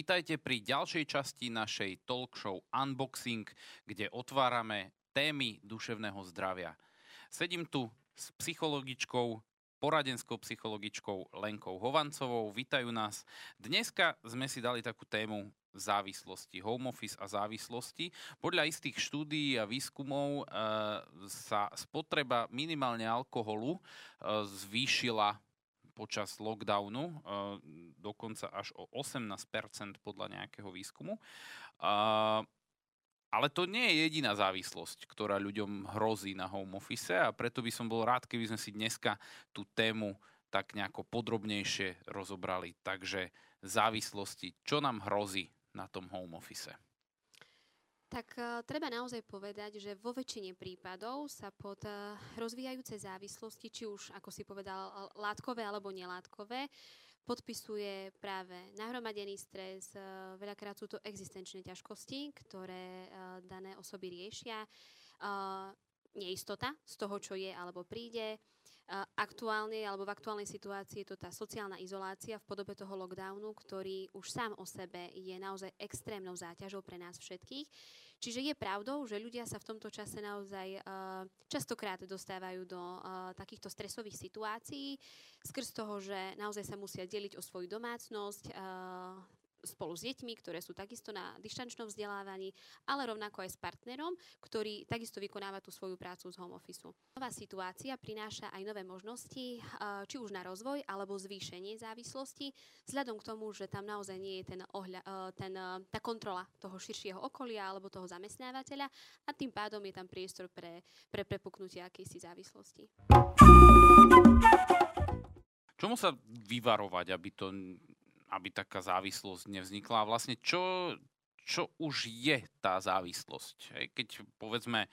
Vítajte pri ďalšej časti našej talk show Unboxing, kde otvárame témy duševného zdravia. Sedím tu s psychologičkou, poradenskou psychologičkou Lenkou Hovancovou. Vítajú nás. Dneska sme si dali takú tému závislosti, home office a závislosti. Podľa istých štúdií a výskumov sa spotreba minimálne alkoholu zvýšila počas lockdownu, dokonca až o 18% podľa nejakého výskumu. Ale to nie je jediná závislosť, ktorá ľuďom hrozí na home office, a preto by som bol rád, keby sme si dneska tú tému tak nejako podrobnejšie rozobrali. Takže závislosti, čo nám hrozí na tom home office? Tak treba naozaj povedať, že vo väčšine prípadov sa pod rozvíjajúce závislosti, či už, ako si povedal, látkové alebo nelátkové, podpisuje práve nahromadený stres, veľakrát sú to existenčné ťažkosti, ktoré dané osoby riešia, neistota z toho, čo je alebo príde. Aktuálne alebo v aktuálnej situácii je to tá sociálna izolácia v podobe toho lockdownu, ktorý už sám o sebe je naozaj extrémnou záťažou pre nás všetkých. Čiže je pravdou, že ľudia sa v tomto čase naozaj častokrát dostávajú do takýchto stresových situácií skrz toho, že naozaj sa musia deliť o svoju domácnosť, spolu s deťmi, ktoré sú takisto na dištančnom vzdelávaní, ale rovnako aj s partnerom, ktorý takisto vykonáva tú svoju prácu z home officeu. Nová situácia prináša aj nové možnosti, či už na rozvoj alebo zvýšenie závislosti, vzhľadom k tomu, že tam naozaj nie je tá kontrola toho širšieho okolia alebo toho zamestnávateľa, a tým pádom je tam priestor pre prepuknutie akejsi závislosti. Čomu sa vyvarovať, aby taká závislosť nevznikla? A vlastne čo už je tá závislosť? Keď povedzme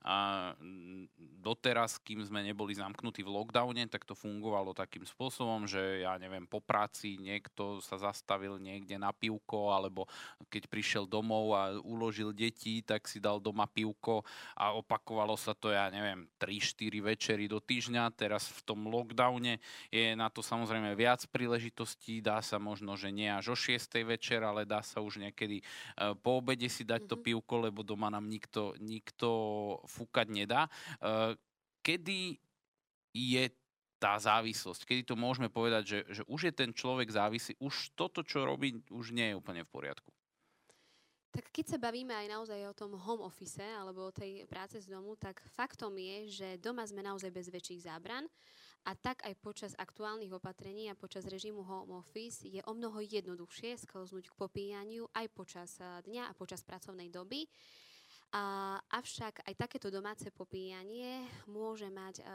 doteraz, kým sme neboli zamknutí v lockdowne, tak to fungovalo takým spôsobom, že ja neviem, po práci niekto sa zastavil niekde na pivko, alebo keď prišiel domov a uložil deti, tak si dal doma pivko a opakovalo sa to, ja neviem, 3-4 večery do týždňa. Teraz v tom lockdowne je na to samozrejme viac príležitostí, dá sa možno, že nie až o 6. večer, ale dá sa už niekedy po obede si dať to pivko, lebo doma nám nikto fúkať nedá. Kedy je tá závislosť? Kedy to môžeme povedať, že už je ten človek závislý, už toto, čo robí, už nie je úplne v poriadku? Tak keď sa bavíme aj naozaj o tom home office alebo o tej práce z domu, tak faktom je, že doma sme naozaj bez väčších zábran. A tak aj počas aktuálnych opatrení a počas režimu home office je omnoho jednoduchšie sklznúť k popíjaniu aj počas dňa a počas pracovnej doby. Avšak aj takéto domáce popíjanie môže mať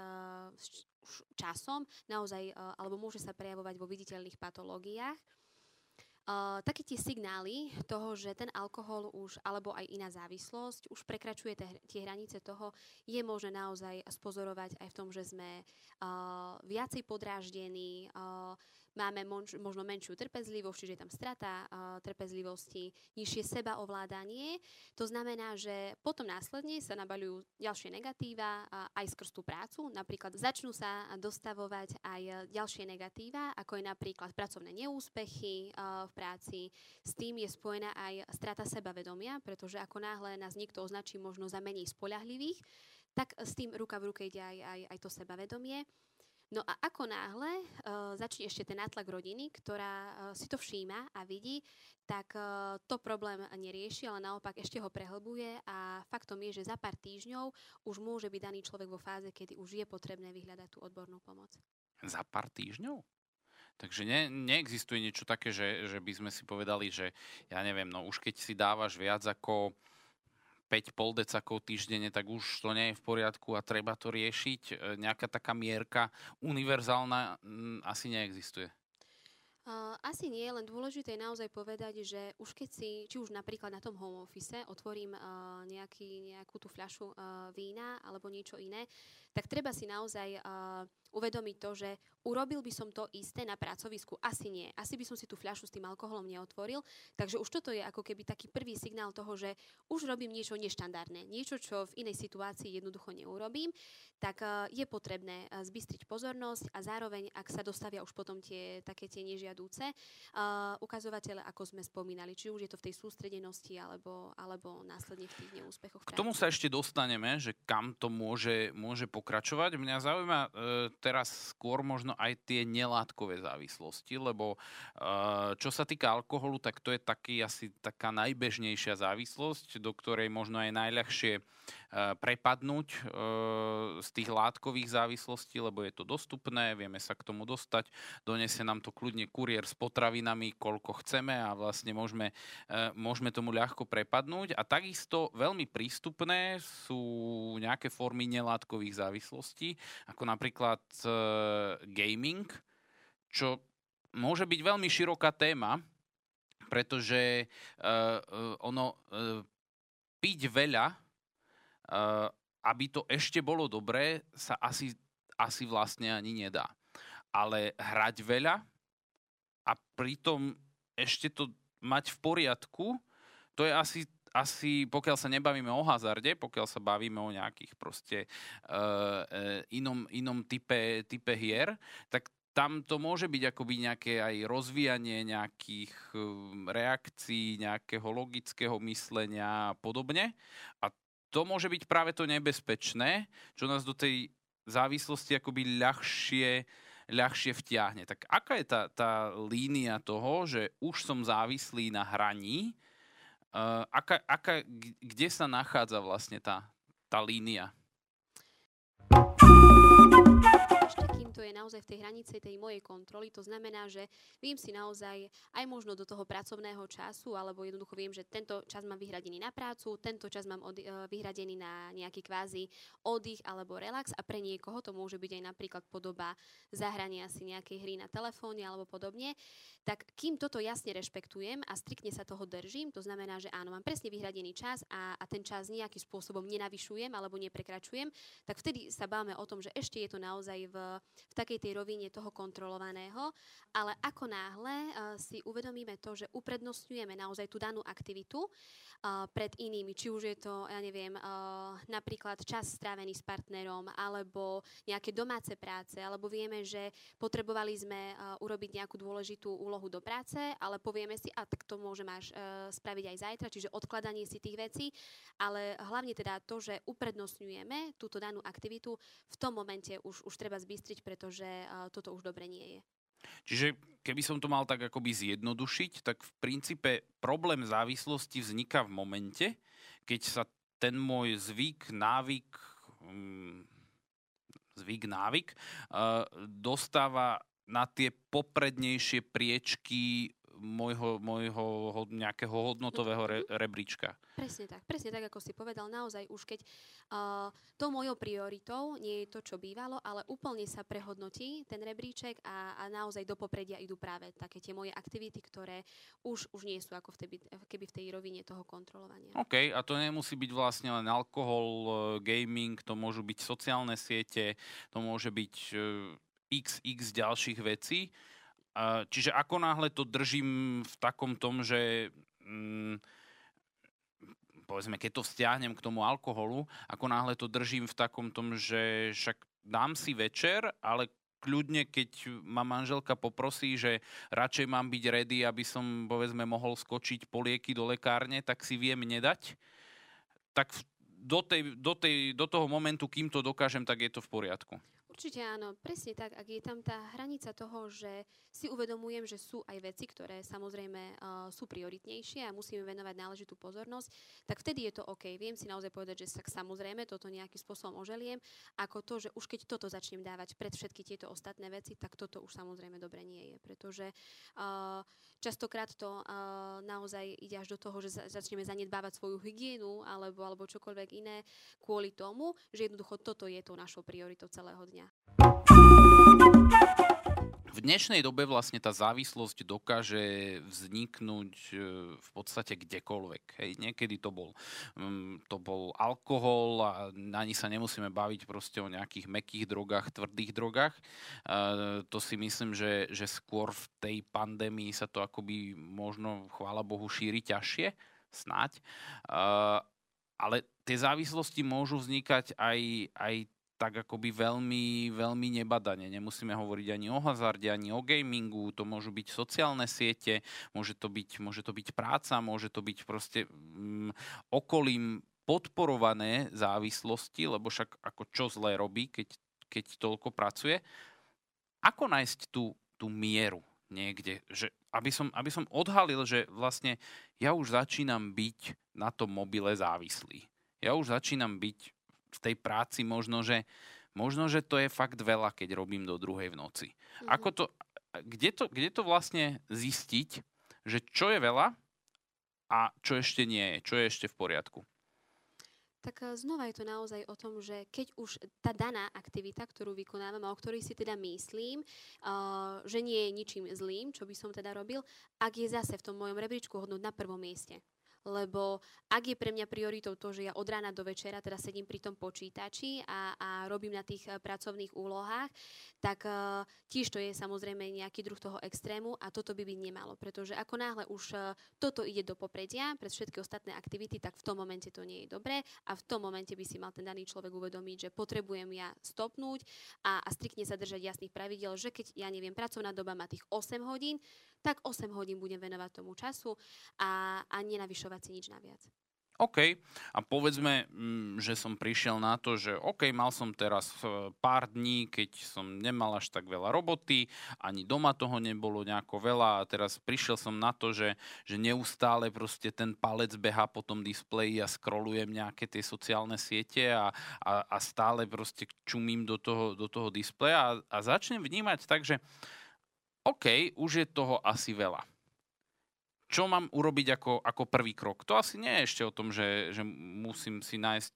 časom naozaj, alebo môže sa prejavovať vo viditeľných patológiách. Také tie signály toho, že ten alkohol už, alebo aj iná závislosť už prekračuje tie hranice toho, je možné naozaj spozorovať aj v tom, že sme viacej podráždení, máme možno menšiu trpezlivosť, čiže je tam strata trpezlivosti, nižšie sebaovládanie. To znamená, že potom následne sa nabaľujú ďalšie negatíva aj skrz tú prácu. Napríklad začnú sa dostavovať aj ďalšie negatíva, ako je napríklad pracovné neúspechy v práci. S tým je spojená aj strata sebavedomia, pretože ako náhle nás niekto označí možno za menej spoľahlivých, tak s tým ruka v ruke ide aj to sebavedomie. No a ako náhle začne ešte ten nátlak rodiny, ktorá si to všíma a vidí, tak to problém nerieši, ale naopak ešte ho prehlbuje, a faktom je, že za pár týždňov už môže byť daný človek vo fáze, kedy už je potrebné vyhľadať tú odbornú pomoc. Za pár týždňov? Takže neexistuje niečo také, že by sme si povedali, že ja neviem, no už keď si dávaš viac ako 5 poldecakov týždenne, tak už to nie je v poriadku a treba to riešiť. Nejaká taká mierka univerzálna asi neexistuje. Asi nie, len dôležité je naozaj povedať, že už keď si, či už napríklad na tom home office otvorím nejakú tú fľašu vína alebo niečo iné, tak treba si naozaj uvedomiť to, že urobil by som to isté na pracovisku? Asi nie. Asi by som si tú fľašu s tým alkoholom neotvoril. Takže už toto je ako keby taký prvý signál toho, že už robím niečo neštandardné. Niečo, čo v inej situácii jednoducho neurobím. Tak je potrebné zbystriť pozornosť a zároveň, ak sa dostavia už potom také tie žiadúce. Ukazovatele, ako sme spomínali, či už je to v tej sústredenosti, alebo následne v tých neúspechoch. K tomu sa ešte dostaneme, že kam to môže pokračovať. Mňa zaujíma teraz skôr možno aj tie nelátkové závislosti, lebo čo sa týka alkoholu, tak to je asi taká najbežnejšia závislosť, do ktorej možno aj najľahšie prepadnúť z tých látkových závislostí, lebo je to dostupné, vieme sa k tomu dostať, donesie nám to kľudne kuriér s potravinami, koľko chceme a vlastne môžeme tomu ľahko prepadnúť. A takisto veľmi prístupné sú nejaké formy nelátkových závislostí, ako napríklad gaming, čo môže byť veľmi široká téma, pretože piť veľa, aby to ešte bolo dobré, sa asi vlastne ani nedá. Ale hrať veľa a pritom ešte to mať v poriadku, to je asi pokiaľ sa nebavíme o hazarde, pokiaľ sa bavíme o nejakých proste inom type hier, tak tam to môže byť akoby nejaké aj rozvíjanie nejakých reakcií, nejakého logického myslenia a podobne. A to môže byť práve to nebezpečné, čo nás do tej závislosti akoby ľahšie vtiahne. Tak aká je tá línia toho, že už som závislý na hraní? Kde sa nachádza vlastne tá línia? Kým to je naozaj v tej hranici tej mojej kontroly, to znamená, že viem si naozaj aj možno do toho pracovného času, alebo jednoducho viem, že tento čas mám vyhradený na prácu, tento čas mám vyhradený na nejaký kvázi oddych alebo relax a pre niekoho to môže byť aj napríklad podoba zahrania si nejakej hry na telefóne alebo podobne. Tak kým toto jasne rešpektujem a striktne sa toho držím, to znamená, že áno, mám presne vyhradený čas a ten čas nejakým spôsobom nenavyšujem alebo neprekračujem, tak vtedy sa bavíme o tom, že ešte je to naozaj v takej tej rovine toho kontrolovaného, ale ako náhle si uvedomíme to, že uprednostňujeme naozaj tú danú aktivitu pred inými, či už je to, ja neviem, napríklad čas strávený s partnerom, alebo nejaké domáce práce, alebo vieme, že potrebovali sme urobiť nejakú dôležitú úlohu do práce, ale povieme si, a tak to môžeš spraviť aj zajtra, čiže odkladanie si tých vecí, ale hlavne teda to, že uprednostňujeme túto danú aktivitu, v tom momente už treba zbystriť, pretože toto už dobre nie je. Čiže keby som to mal tak akoby zjednodušiť, tak v princípe problém závislosti vzniká v momente, keď sa ten môj zvyk, návyk dostáva na tie poprednejšie priečky môjho nejakého hodnotového rebríčka. Presne tak, ako si povedal, naozaj už keď tou mojou prioritou nie je to, čo bývalo, ale úplne sa prehodnotí ten rebríček a naozaj do popredia idú práve také tie moje aktivity, ktoré už nie sú ako keby v tej rovine toho kontrolovania. OK, a to nemusí byť vlastne len alkohol, gaming, to môžu byť sociálne siete, to môže byť x ďalších vecí. Čiže ako náhle to držím v takom tom, že povedzme, keď to vzťahnem k tomu alkoholu, ako náhle to držím v takom tom, že však dám si večer, ale kľudne, keď ma manželka poprosí, že radšej mám byť ready, aby som, povedzme, mohol skočiť po lieky do lekárne, tak si viem nedať, tak do toho momentu, kým to dokážem, tak je to v poriadku. Určite áno, presne tak. Ak je tam tá hranica toho, že si uvedomujem, že sú aj veci, ktoré samozrejme sú prioritnejšie a musíme venovať náležitú pozornosť, tak vtedy je to OK. Viem si naozaj povedať, že samozrejme toto nejakým spôsobom oželiem, ako to, že už keď toto začnem dávať pred všetky tieto ostatné veci, tak toto už samozrejme dobre nie je. Pretože častokrát to naozaj ide až do toho, že začneme zanedbávať svoju hygienu alebo čokoľvek iné kvôli tomu, že jednoducho toto je tou našou prioritou celého dňa. V dnešnej dobe vlastne tá závislosť dokáže vzniknúť v podstate kdekoľvek. Hej. Niekedy to bol alkohol a ani sa nemusíme baviť proste o nejakých mäkkých drogách, tvrdých drogách. To si myslím, že skôr v tej pandémii sa to akoby možno, chvála Bohu, šíri ťažšie, snáď. Ale tie závislosti môžu vznikať aj tak akoby veľmi, veľmi nebadane. Nemusíme hovoriť ani o hazarde, ani o gamingu, to môžu byť sociálne siete, môže to byť práca, môže to byť proste okolím podporované závislosti, lebo však ako čo zlé robí, keď toľko pracuje. Ako nájsť tú mieru niekde, že aby som odhalil, že vlastne ja už začínam byť na tom mobile závislý. Ja už začínam byť v tej práci možno, že to je fakt veľa, keď robím do 2:00 v noci. Kde to vlastne zistiť, že čo je veľa a čo ešte nie je, čo je ešte v poriadku? Tak znova je to naozaj o tom, že keď už tá daná aktivita, ktorú vykonávam a o ktorej si teda myslím, že nie je ničím zlým, čo by som teda robil, ak je zase v tom mojom rebríčku hodnúť na prvom mieste. Lebo ak je pre mňa prioritou to, že ja od rána do večera teda sedím pri tom počítači a robím na tých pracovných úlohách, tak tiež to je samozrejme nejaký druh toho extrému a toto by byť nemalo. Pretože ako náhle už toto ide do popredia pre všetky ostatné aktivity, tak v tom momente to nie je dobré a v tom momente by si mal ten daný človek uvedomiť, že potrebujem ja stopnúť a striktne sa držať jasných pravidiel, že keď, ja neviem, pracovná doba má tých 8 hodín, tak 8 hodín budem venovať tomu času a nenavyšovať si nič naviac. OK. A povedzme, že som prišiel na to, že OK, mal som teraz pár dní, keď som nemal až tak veľa roboty, ani doma toho nebolo nejako veľa a teraz prišiel som na to, že neustále proste ten palec behá po tom displeji a scrollujem nejaké tie sociálne siete a stále proste čumím do toho displeja a začnem vnímať tak, že OK, už je toho asi veľa. Čo mám urobiť ako prvý krok? To asi nie je ešte o tom, že musím si nájsť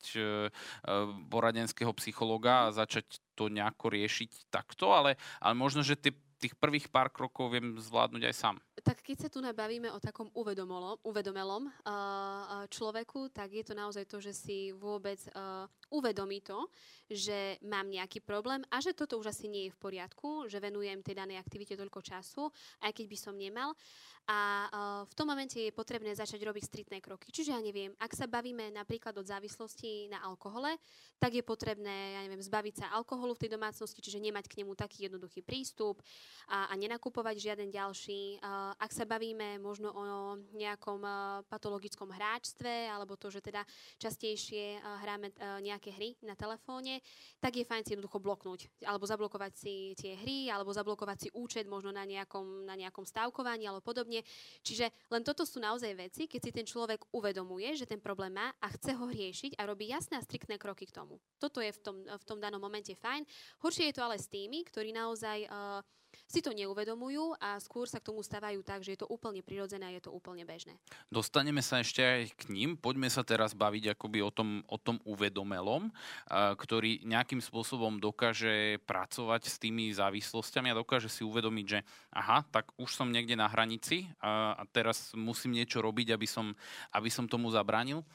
poradenského psychologa a začať to nejako riešiť takto, ale možno, že tých prvých pár krokov viem zvládnuť aj sám. Tak keď sa tu bavíme o takom uvedomelom človeku, tak je to naozaj to, že si vôbec uvedomí to, že mám nejaký problém a že toto už asi nie je v poriadku, že venujem tej danej aktivite toľko času, aj keď by som nemal. A v tom momente je potrebné začať robiť striktné kroky. Čiže ja neviem, ak sa bavíme napríklad od závislosti na alkohole, tak je potrebné, ja neviem, zbaviť sa alkoholu v tej domácnosti, čiže nemať k nemu taký jednoduchý prístup a nenakupovať žiaden ďalší. Ak sa bavíme možno o nejakom patologickom hráčstve, alebo to, že teda častejšie hráme nejaké hry na telefóne, tak je fajn si jednoducho bloknúť, alebo zablokovať si tie hry, alebo zablokovať si účet možno na nejakom stávkovaní alebo podobne. Čiže len toto sú naozaj veci, keď si ten človek uvedomuje, že ten problém má a chce ho riešiť a robí jasné a striktné kroky k tomu. Toto je v tom danom momente fajn. Horšie je to ale s tými, ktorí naozaj si to neuvedomujú a skôr sa k tomu stávajú tak, že je to úplne prirodzené a je to úplne bežné. Dostaneme sa ešte aj k ním. Poďme sa teraz baviť akoby o tom uvedomelom, ktorý nejakým spôsobom dokáže pracovať s tými závislosťami a dokáže si uvedomiť, že aha, tak už som niekde na hranici a teraz musím niečo robiť, aby som tomu zabránil.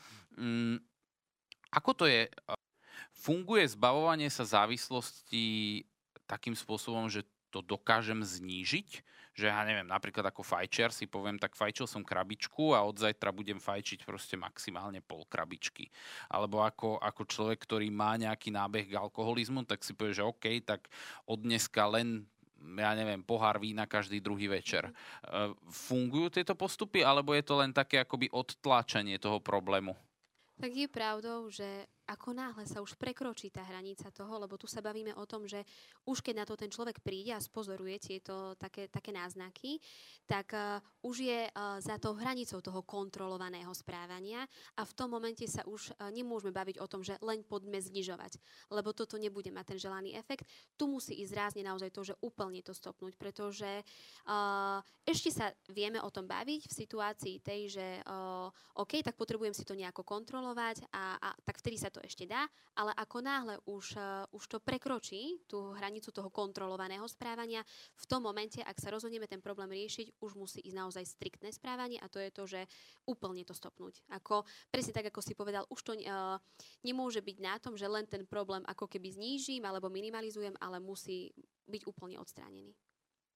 Ako to je? Funguje zbavovanie sa závislosti takým spôsobom, že to dokážem znížiť, že ja neviem, napríklad ako fajčiar si poviem, tak fajčil som krabičku a od zajtra budem fajčiť proste maximálne pol krabičky. Alebo ako človek, ktorý má nejaký nábeh k alkoholizmu, tak si povie, že OK, tak od dneska len, ja neviem, pohár vína každý druhý večer. Fungujú tieto postupy, alebo je to len také akoby odtláčanie toho problému? Tak je pravdou, že ako náhle sa už prekročí tá hranica toho, lebo tu sa bavíme o tom, že už keď na to ten človek príde a spozoruje tieto také náznaky, tak už je za tou hranicou toho kontrolovaného správania a v tom momente sa už nemôžeme baviť o tom, že len poďme znižovať, lebo toto nebude mať ten želaný efekt. Tu musí ísť rázne naozaj to, že úplne to stopnúť, pretože ešte sa vieme o tom baviť v situácii tej, že OK, tak potrebujem si to nejako kontrolovať a tak vtedy sa to ešte dá, ale ako náhle už to prekročí tú hranicu toho kontrolovaného správania, v tom momente, ak sa rozhodneme ten problém riešiť, už musí ísť naozaj striktné správanie a to je to, že úplne to stopnúť. Presne tak, ako si povedal, už to nemôže byť na tom, že len ten problém ako keby znížim alebo minimalizujem, ale musí byť úplne odstránený.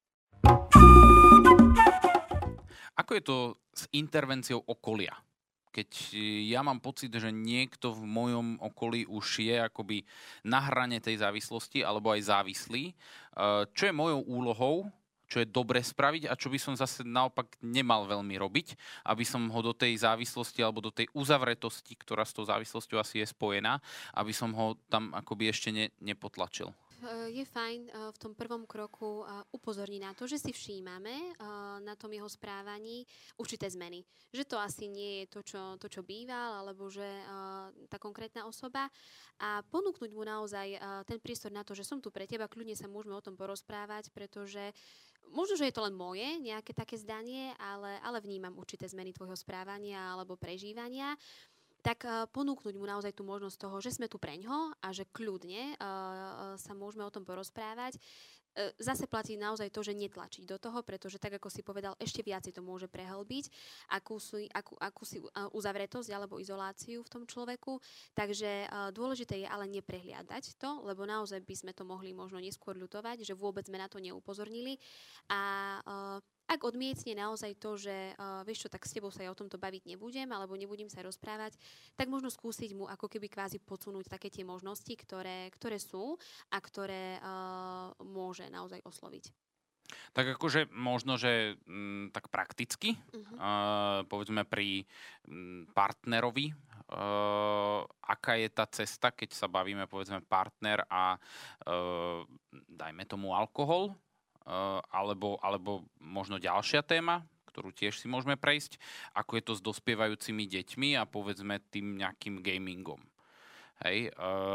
Ako je to s intervenciou okolia? keď ja mám pocit, že niekto v mojom okolí už je akoby na hrane tej závislosti alebo aj závislý, čo je mojou úlohou, čo je dobre spraviť a čo by som zase naopak nemal veľmi robiť, aby som ho do tej závislosti alebo do tej uzavretosti, ktorá s tou závislosťou asi je spojená, aby som ho tam akoby ešte nepotlačil. Je fajn v tom prvom kroku upozorniť na to, že si všímame na tom jeho správaní určité zmeny. Že to asi nie je to, čo býval, alebo že tá konkrétna osoba a ponúknuť mu naozaj ten priestor na to, že som tu pre teba, kľudne sa môžeme o tom porozprávať, pretože možno, že je to len moje nejaké také zdanie, ale vnímam určité zmeny tvojho správania alebo prežívania. Tak ponúknuť mu naozaj tú možnosť toho, že sme tu preňho a že kľudne sa môžeme o tom porozprávať. Zase platí naozaj to, že netlačiť do toho, pretože tak, ako si povedal, ešte viac to môže prehlbiť akúsi uzavretosť alebo izoláciu v tom človeku. Takže dôležité je ale neprehliadať to, lebo naozaj by sme to mohli možno neskôr ľutovať, že vôbec sme na to neupozornili. A ak odmietne naozaj to, že vieš čo, tak s tebou sa ja o tomto baviť nebudem, alebo nebudem sa rozprávať, tak možno skúsiť mu ako keby kvázi podsunúť také tie možnosti, ktoré sú a ktoré môže naozaj osloviť. Tak akože možno, že tak prakticky, povedzme pri partnerovi, aká je tá cesta, keď sa bavíme, povedzme, partner a dajme tomu alkohol, alebo možno ďalšia téma, ktorú tiež si môžeme prejsť, ako je to s dospievajúcimi deťmi a povedzme tým nejakým gamingom. Hej,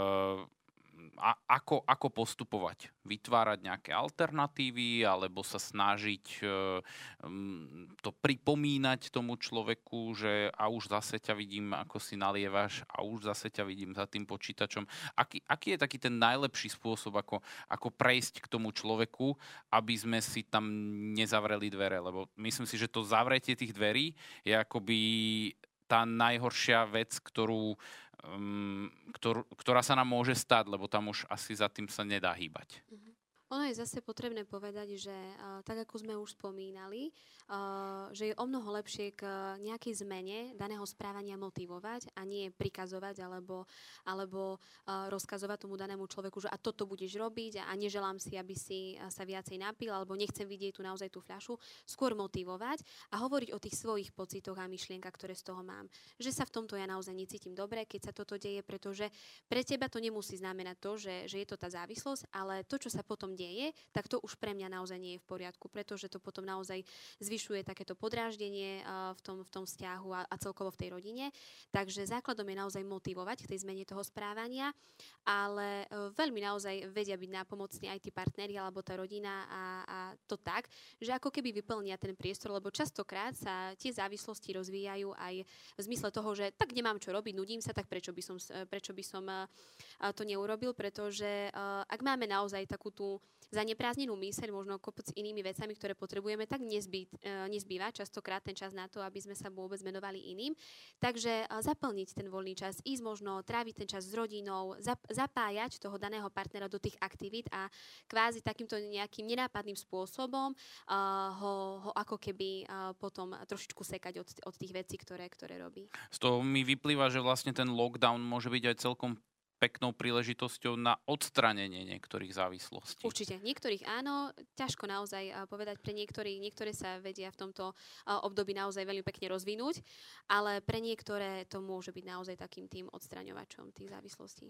ako postupovať? Vytvárať nejaké alternatívy alebo sa snažiť to pripomínať tomu človeku, že a už zase ťa vidím, ako si nalievaš a už zase ťa vidím za tým počítačom. Aký je taký ten najlepší spôsob, ako prejsť k tomu človeku, aby sme si tam nezavreli dvere? Lebo myslím si, že to zavretie tých dverí je akoby tá najhoršia vec, ktorá sa nám môže stať, lebo tam už asi za tým sa nedá hýbať. Ono je zase potrebné povedať, že tak, ako sme už spomínali, že je omnoho lepšie k nejakej zmene daného správania motivovať a nie prikazovať alebo rozkazovať tomu danému človeku, že a toto budeš robiť a neželám si, aby si sa viacej napil alebo nechcem vidieť tu naozaj tú fľašu. Skôr motivovať a hovoriť o tých svojich pocitoch a myšlienkach, ktoré z toho mám. Že sa v tomto ja naozaj necítim dobre, keď sa toto deje, pretože pre teba to nemusí znamenať to, že je to tá závislosť, ale to, čo sa potom deje, tak to už pre mňa naozaj nie je v poriadku, pretože to potom naozaj zvyšuje takéto podráždenie v tom vzťahu a celkovo v tej rodine. Takže základom je naozaj motivovať k tej zmene toho správania, ale veľmi naozaj vedia byť nápomocní aj tí partneri alebo tá rodina a to tak, že ako keby vyplnia ten priestor, lebo častokrát sa tie závislosti rozvíjajú aj v zmysle toho, že tak nemám čo robiť, nudím sa, tak prečo by som to neurobil, pretože ak máme naozaj takú tú zaneprázdnenú myseľ, možno kopec inými vecami, ktoré potrebujeme, tak nezbýva častokrát ten čas na to, aby sme sa vôbec venovali iným. Takže zaplniť ten voľný čas, ísť možno, tráviť ten čas s rodinou, zapájať toho daného partnera do tých aktivít a kvázi takýmto nejakým nenápadným spôsobom ho ako keby potom trošičku sekať od tých vecí, ktoré robí. Z toho mi vyplýva, že vlastne ten lockdown môže byť aj celkom peknou príležitosťou na odstránenie niektorých závislostí. Určite. Niektorých áno, ťažko naozaj povedať pre niektoré sa vedia v tomto období naozaj veľmi pekne rozvinúť, ale pre niektoré to môže byť naozaj takým tým odstraňovačom tých závislostí.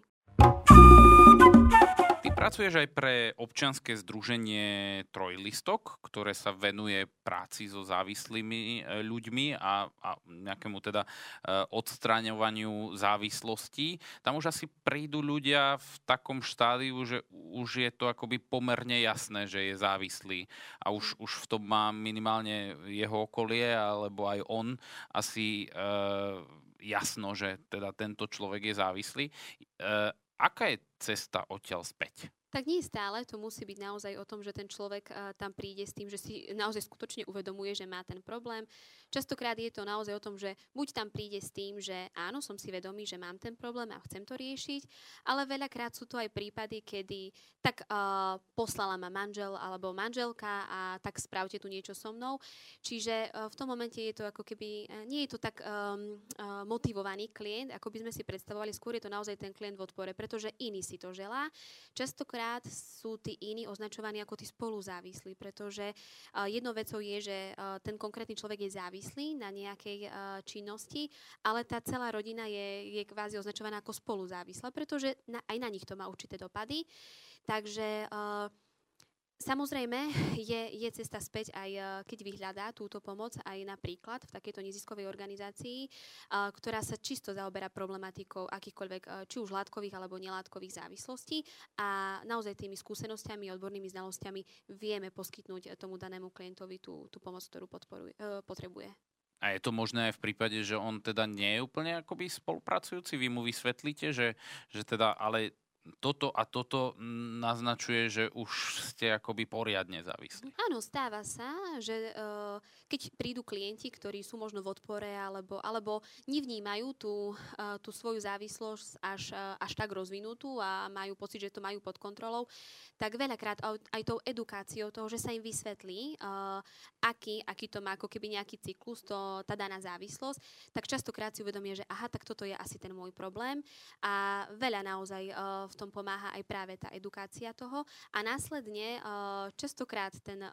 Ty pracuješ aj pre občianske združenie Trojlistok, ktoré sa venuje práci so závislými ľuďmi a nejakému teda odstraňovaniu závislostí. Tam už asi prídu ľudia v takom štádiu, že už je to akoby pomerne jasné, že je závislý a už v tom má minimálne jeho okolie alebo aj on asi jasno, že teda tento človek je závislý. Aká je cesta odtiaľ späť? Tak nie stále, to musí byť naozaj o tom, že ten človek tam príde s tým, že si naozaj skutočne uvedomuje, že má ten problém. Častokrát je to naozaj o tom, že buď tam príde s tým, že áno, som si vedomý, že mám ten problém a chcem to riešiť, ale veľakrát sú to aj prípady, kedy tak poslala ma manžel alebo manželka a tak spravte tu niečo so mnou. Čiže v tom momente je to ako keby, nie je to tak motivovaný klient, ako by sme si predstavovali, skôr je to naozaj ten klient v odpore, pretože iný si to želá. Častokrát sú tí iní označovaní ako tí spoluzávislí, pretože jednou vecou je, že ten konkrétny človek je závislý na nejakej činnosti, ale tá celá rodina je kvázi označovaná ako spoluzávislá, pretože aj na nich to má určité dopady. Takže samozrejme je cesta späť aj keď vyhľadá túto pomoc aj napríklad v takejto neziskovej organizácii, ktorá sa čisto zaoberá problematikou akýchkoľvek či už látkových alebo nelátkových závislostí a naozaj tými skúsenosťami, odbornými znalosťami vieme poskytnúť tomu danému klientovi tú pomoc, ktorú potrebuje. A je to možné aj v prípade, že on teda nie je úplne akoby spolupracujúci? Vy mu vysvetlíte, že teda ale toto a toto naznačuje, že už ste akoby poriadne závislí. Áno, stáva sa, že keď prídu klienti, ktorí sú možno v odpore alebo nevnímajú tú svoju závislosť až tak rozvinutú a majú pocit, že to majú pod kontrolou, tak veľakrát aj tou edukáciou toho, že sa im vysvetlí, aký to má ako keby nejaký cyklus, tá daná závislosť, tak častokrát si uvedomia, že aha, tak toto je asi ten môj problém a veľa naozaj v tom pomáha aj práve tá edukácia toho a následne častokrát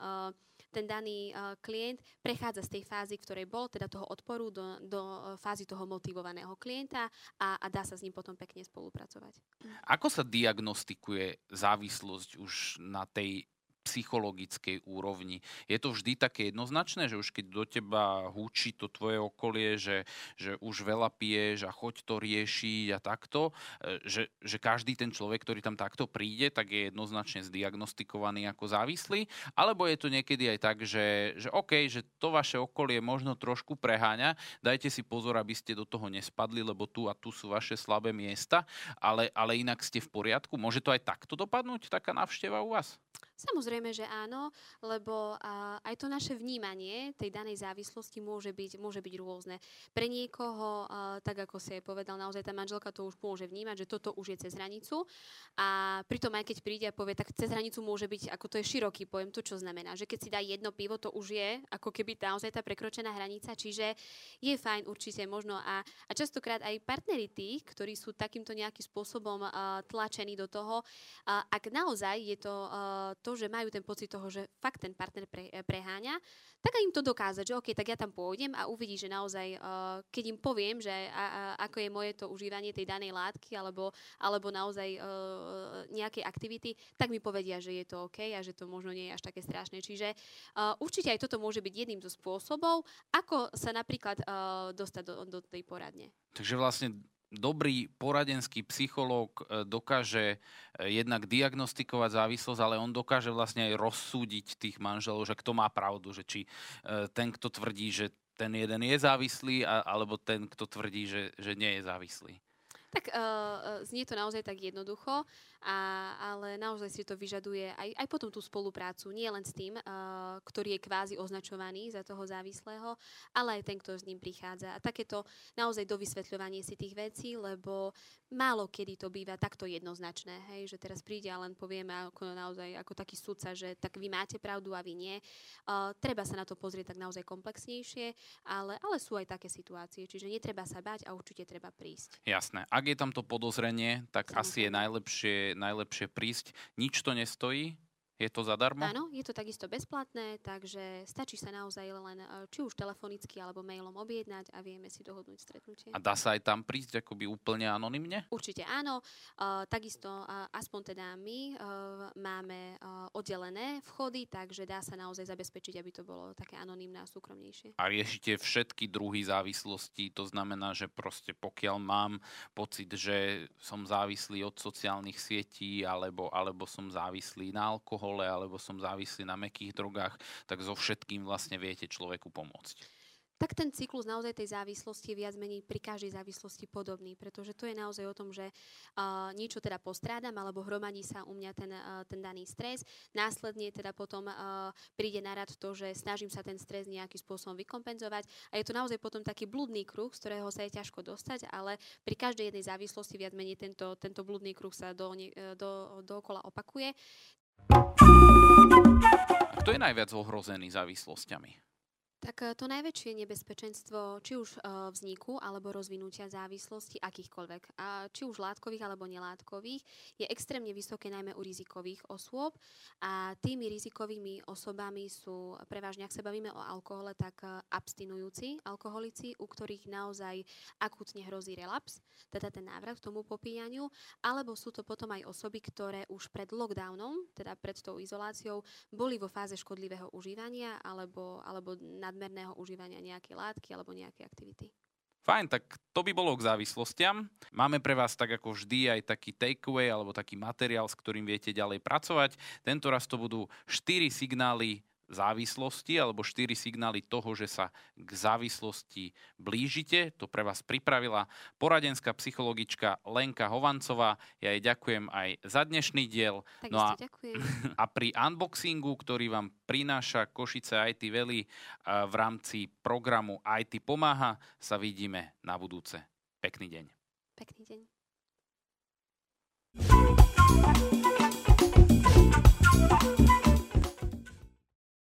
ten daný klient prechádza z tej fázy, v ktorej bol, teda toho odporu do fázy toho motivovaného klienta a dá sa s ním potom pekne spolupracovať. Ako sa diagnostikuje závislosť už na tej psychologickej úrovni? Je to vždy také jednoznačné, že už keď do teba húči to tvoje okolie, že už veľa piješ a choď to riešiť a takto, že každý ten človek, ktorý tam takto príde, tak je jednoznačne zdiagnostikovaný ako závislý? Alebo je to niekedy aj tak, že OK, že to vaše okolie možno trošku preháňa, dajte si pozor, aby ste do toho nespadli, lebo tu a tu sú vaše slabé miesta, ale inak ste v poriadku? Môže to aj takto dopadnúť, taká návšteva u vás? Samozrejme, že áno, lebo aj to naše vnímanie tej danej závislosti môže byť rôzne. Pre niekoho, tak ako si aj povedal, naozaj tá manželka to už môže vnímať, že toto už je cez hranicu a pritom aj keď príde a povie, tak cez hranicu môže byť, ako to je široký pojem, to čo znamená, že keď si dá jedno pivo, to už je ako keby naozaj tá prekročená hranica, čiže je fajn určite možno a častokrát aj partneri tých, ktorí sú takýmto nejakým spôsobom tlačení do toho, ak naozaj je to, že majú ten pocit toho, že fakt ten partner preháňa, tak aj im to dokázať, že OK, tak ja tam pôjdem a uvidí, že naozaj, keď im poviem, že ako je moje to užívanie tej danej látky alebo naozaj nejakej aktivity, tak mi povedia, že je to OK a že to možno nie je až také strašné. Čiže určite aj toto môže byť jedným zo spôsobov, ako sa napríklad dostať do tej poradne. Takže vlastne dobrý poradenský psychológ dokáže jednak diagnostikovať závislosť, ale on dokáže vlastne aj rozsúdiť tých manželov, že kto má pravdu, že či ten, kto tvrdí, že ten jeden je závislý, alebo ten, kto tvrdí, že nie je závislý. Tak znie to naozaj tak jednoducho, ale naozaj si to vyžaduje aj potom tú spoluprácu, nie len s tým, ktorý je kvázi označovaný za toho závislého, ale aj ten, kto s ním prichádza. A takéto naozaj dovysvetľovanie si tých vecí, lebo málo kedy to býva takto jednoznačné, hej, že teraz príde a len povieme ako taký sudca, že tak vy máte pravdu a vy nie. Treba sa na to pozrieť tak naozaj komplexnejšie, ale sú aj také situácie, čiže netreba sa báť a určite treba prísť. Jasné. Ak je tam to podozrenie, tak asi je najlepšie prísť. Nič to nestojí? Je to zadarmo? Áno, je to takisto bezplatné, takže stačí sa naozaj len či už telefonicky alebo mailom objednať a vieme si dohodnúť stretnutie. A dá sa aj tam prísť akoby úplne anonymne? Určite áno. Takisto aspoň teda my máme oddelené vchody, takže dá sa naozaj zabezpečiť, aby to bolo také anonymné a súkromnejšie. A riešite všetky druhy závislostí, to znamená, že proste pokiaľ mám pocit, že som závislý od sociálnych sietí alebo som závislý na alkohol, alebo som závislý na mäkkých drogách, tak so všetkým vlastne viete človeku pomôcť. Tak ten cyklus naozaj tej závislosti je viac menej pri každej závislosti podobný, pretože to je naozaj o tom, že niečo teda postrádam, alebo hromadí sa u mňa ten daný stres. Následne teda potom príde na rad to, že snažím sa ten stres nejakým spôsobom vykompenzovať a je to naozaj potom taký blúdny kruh, z ktorého sa je ťažko dostať, ale pri každej jednej závislosti viac menej tento blúdny kruh sa dookola opakuje. Kto je najviac ohrozený závislosťami? Tak to najväčšie nebezpečenstvo, či už vzniku alebo rozvinutia závislosti akýchkoľvek, či už látkových alebo nelátkových, je extrémne vysoké najmä u rizikových osôb a tými rizikovými osobami sú prevažne, ak sa bavíme o alkohole, tak abstinujúci alkoholici, u ktorých naozaj akútne hrozí relaps, teda ten návrat k tomu popíjaniu, alebo sú to potom aj osoby, ktoré už pred lockdownom, teda pred tou izoláciou, boli vo fáze škodlivého užívania alebo nadmerného užívania nejakej látky alebo nejakej aktivity. Fajn, tak to by bolo k závislostiam. Máme pre vás tak ako vždy aj taký takeaway alebo taký materiál, s ktorým viete ďalej pracovať. Tento raz to budú 4 signály závislosti alebo 4 signály toho, že sa k závislosti blížite. To pre vás pripravila poradenská psychologička Lenka Hovancová. Ja jej ďakujem aj za dnešný diel. Ďakujem. A pri unboxingu, ktorý vám prináša Košice IT Valley v rámci programu IT pomáha, sa vidíme na budúce. Pekný deň. Pekný deň.